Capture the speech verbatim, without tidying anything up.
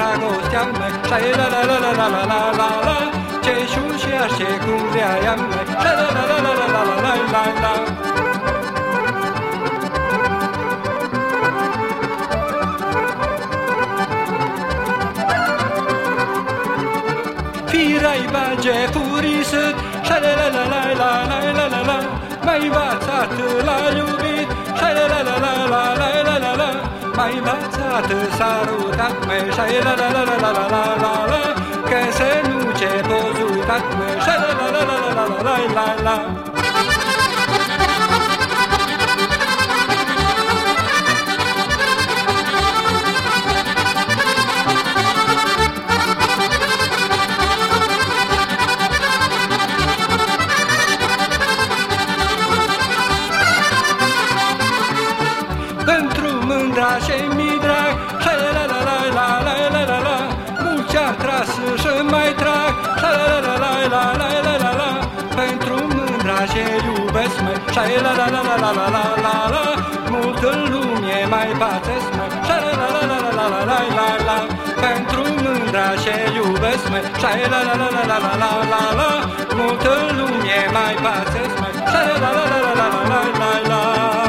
dragostea mea, șai la la la la la la la la la, ce șușea ce cum vrea ea mea, șai la la la la la la la la la. Firai bage furisat, șai la la la la la la la la la, m-ai învățat la iubit, șai la la la la la la la la la, m-ai învățat sarutat mea, șai la la la la la la la la la, că să nu ce poți uitat mea, șai la la la la la la la la la. Mândra și-mi drag, șai la la la la la la la la, mulți ar tras și mai trag, șai la la la la la la la la, pentru mândra și iubesc mă, șai la la la la la la la la la, multă lume mai pățesc mă, șai la la la la la la la la la, pentru mândra și iubesc mă, șai la la la la la la la la la, multă lume mai pățesc mă, șai la la la la la la la la la.